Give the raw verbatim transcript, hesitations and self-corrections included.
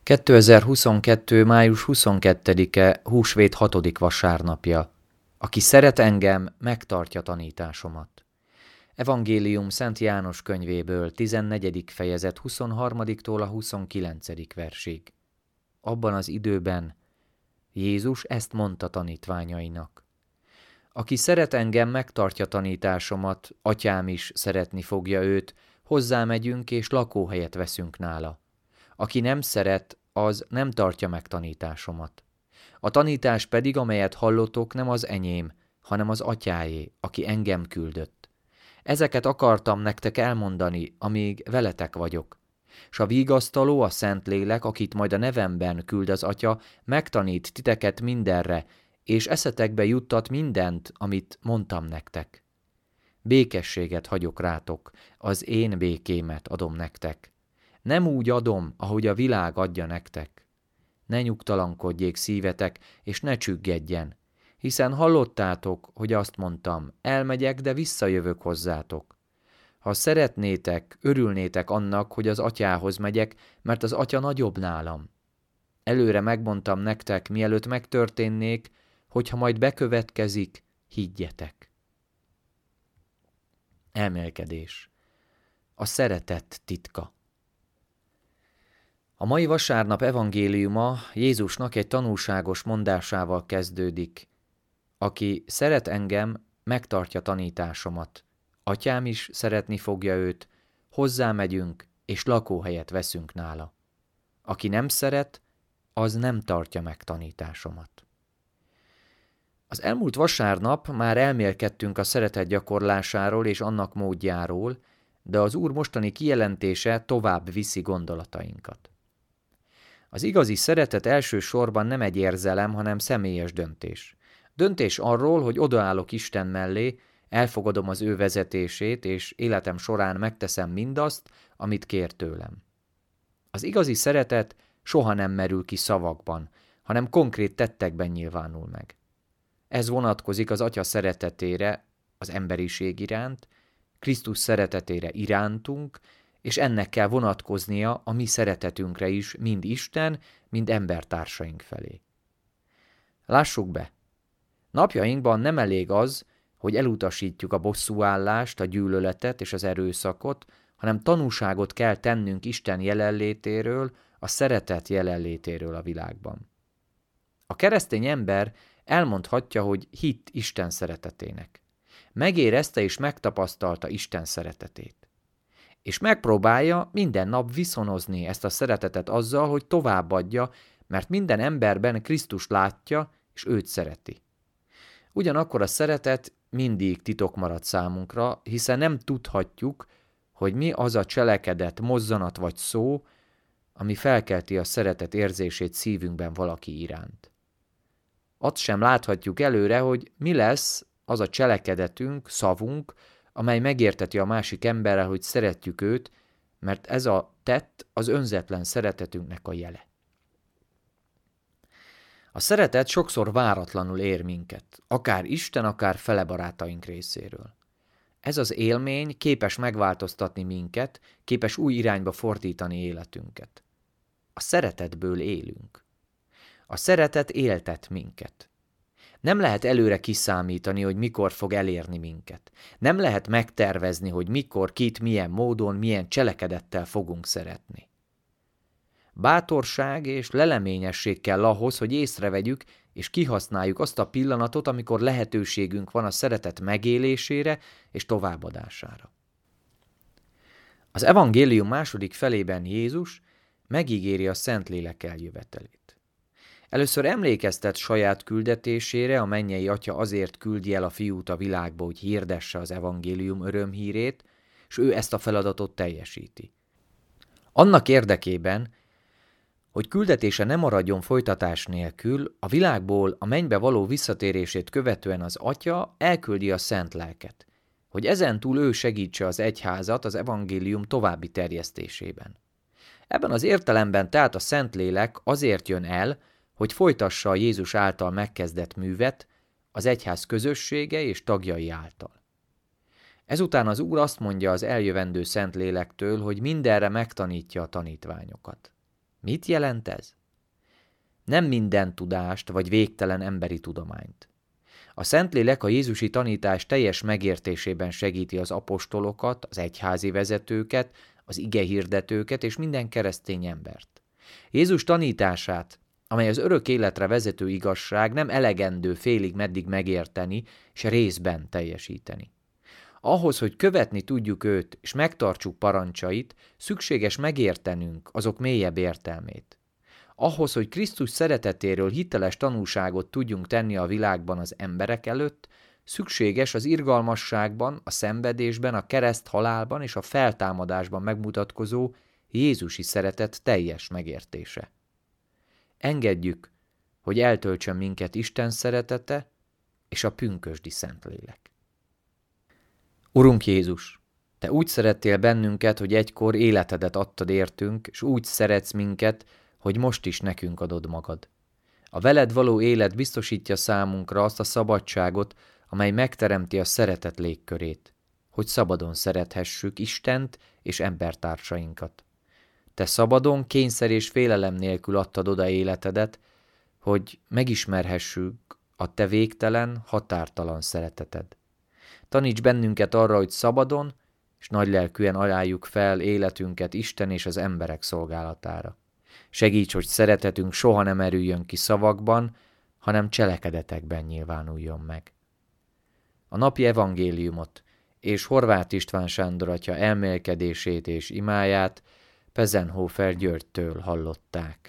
kétezer-huszonkettő. május huszonkettedike húsvét hatodik vasárnapja. Aki szeret engem, megtartja tanításomat. Evangélium Szent János könyvéből, tizennegyedik fejezet huszonharmadiktól a huszonkilencedik versig. Abban az időben Jézus ezt mondta tanítványainak. Aki szeret engem, megtartja tanításomat, atyám is szeretni fogja őt, hozzámegyünk és lakóhelyet veszünk nála. Aki nem szeret, az nem tartja meg tanításomat. A tanítás pedig, amelyet hallotok, nem az enyém, hanem az atyáé, aki engem küldött. Ezeket akartam nektek elmondani, amíg veletek vagyok. S a vigasztaló, a Szentlélek, akit majd a nevemben küld az Atya, megtanít titeket mindenre, és eszetekbe juttat mindent, amit mondtam nektek. Békességet hagyok rátok, az én békémet adom nektek. Nem úgy adom, ahogy a világ adja nektek. Ne nyugtalankodjék szívetek, és ne csüggedjen, hiszen hallottátok, hogy azt mondtam, elmegyek, de visszajövök hozzátok. Ha szeretnétek, örülnétek annak, hogy az atyához megyek, mert az atya nagyobb nálam. Előre megmondtam nektek, mielőtt megtörténnék, hogyha majd bekövetkezik, higgyetek. Elmélkedés. A szeretet titka. A mai vasárnap evangéliuma Jézusnak egy tanulságos mondásával kezdődik. Aki szeret engem, megtartja tanításomat. Atyám is szeretni fogja őt, hozzámegyünk, és lakóhelyet veszünk nála. Aki nem szeret, az nem tartja meg tanításomat. Az elmúlt vasárnap már elmélkedtünk a szeretet gyakorlásáról és annak módjáról, de az Úr mostani kijelentése tovább viszi gondolatainkat. Az igazi szeretet elsősorban nem egy érzelem, hanem személyes döntés. Döntés arról, hogy odaállok Isten mellé, elfogadom az ő vezetését, és életem során megteszem mindazt, amit kér tőlem. Az igazi szeretet soha nem merül ki szavakban, hanem konkrét tettekben nyilvánul meg. Ez vonatkozik az Atya szeretetére, az emberiség iránt, Krisztus szeretetére irántunk, és ennek kell vonatkoznia a mi szeretetünkre is, mind Isten, mind embertársaink felé. Lássuk be! Napjainkban nem elég az, hogy elutasítjuk a bosszúállást, a gyűlöletet és az erőszakot, hanem tanúságot kell tennünk Isten jelenlétéről, a szeretet jelenlétéről a világban. A keresztény ember elmondhatja, hogy hitt Isten szeretetének. Megérezte és megtapasztalta Isten szeretetét. És megpróbálja minden nap viszonozni ezt a szeretetet azzal, hogy továbbadja, mert minden emberben Krisztus látja, és őt szereti. Ugyanakkor a szeretet mindig titok marad számunkra, hiszen nem tudhatjuk, hogy mi az a cselekedet, mozzanat vagy szó, ami felkelti a szeretet érzését szívünkben valaki iránt. Azt sem láthatjuk előre, hogy mi lesz az a cselekedetünk, szavunk, amely megérteti a másik emberrel, hogy szeretjük őt, mert ez a tett az önzetlen szeretetünknek a jele. A szeretet sokszor váratlanul ér minket, akár Isten, akár fele barátaink részéről. Ez az élmény képes megváltoztatni minket, képes új irányba fordítani életünket. A szeretetből élünk. A szeretet éltet minket. Nem lehet előre kiszámítani, hogy mikor fog elérni minket. Nem lehet megtervezni, hogy mikor, kit, milyen módon, milyen cselekedettel fogunk szeretni. Bátorság és leleményesség kell ahhoz, hogy észrevegyük és kihasználjuk azt a pillanatot, amikor lehetőségünk van a szeretet megélésére és továbbadására. Az evangélium második felében Jézus megígéri a Szentlélek eljövetelét. Először emlékeztet saját küldetésére, a mennyei Atya azért küldi el a fiút a világba, hogy hirdesse az evangélium örömhírét, és ő ezt a feladatot teljesíti. Annak érdekében, hogy küldetése ne maradjon folytatás nélkül, a világból a mennybe való visszatérését követően az Atya elküldi a Szent Lelket, hogy ezentúl ő segítse az egyházat az evangélium további terjesztésében. Ebben az értelemben tehát a Szentlélek azért jön el, hogy folytassa a Jézus által megkezdett művet az egyház közössége és tagjai által. Ezután az Úr azt mondja az eljövendő Szentlélektől, hogy mindenre megtanítja a tanítványokat. Mit jelent ez? Nem minden tudást vagy végtelen emberi tudományt. A Szentlélek a jézusi tanítás teljes megértésében segíti az apostolokat, az egyházi vezetőket, az igehirdetőket és minden keresztény embert. Jézus tanítását, amely az örök életre vezető igazság, nem elegendő félig meddig megérteni és részben teljesíteni. Ahhoz, hogy követni tudjuk őt és megtartsuk parancsait, szükséges megértenünk azok mélyebb értelmét. Ahhoz, hogy Krisztus szeretetéről hiteles tanúságot tudjunk tenni a világban az emberek előtt, szükséges az irgalmasságban, a szenvedésben, a kereszt halálban és a feltámadásban megmutatkozó jézusi szeretet teljes megértése. Engedjük, hogy eltöltsön minket Isten szeretete és a pünkösdi Szentlélek. Urunk Jézus, Te úgy szerettél bennünket, hogy egykor életedet adtad értünk, és úgy szeretsz minket, hogy most is nekünk adod magad. A veled való élet biztosítja számunkra azt a szabadságot, amely megteremti a szeretet légkörét, hogy szabadon szerethessük Istent és embertársainkat. Te szabadon, kényszer és félelem nélkül adtad oda életedet, hogy megismerhessük a Te végtelen, határtalan szereteted. Taníts bennünket arra, hogy szabadon és nagylelkűen ajánljuk fel életünket Isten és az emberek szolgálatára. Segíts, hogy szeretetünk soha nem erüljön ki szavakban, hanem cselekedetekben nyilvánuljon meg. A napi evangéliumot és Horváth István Sándor atya elmélkedését és imáját Pezenhofer Györgytől hallották.